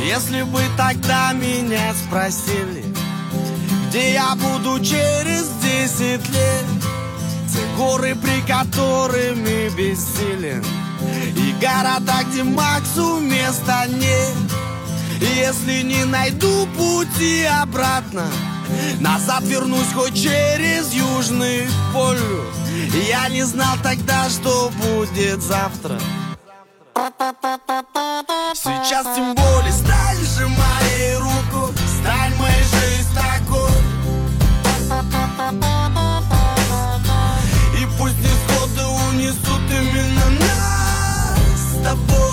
Если бы тогда меня спросили, где я буду через 10 лет, те горы, при которыми бессилен, и города, где Максу места нет. Если не найду пути обратно, назад вернусь хоть через Южный полюс. Я не знал тогда, что будет завтра. Сейчас тем более сталь, сжимай руку, сталь моей жизнь такой. И пусть невзгоды унесут именно нас с тобой.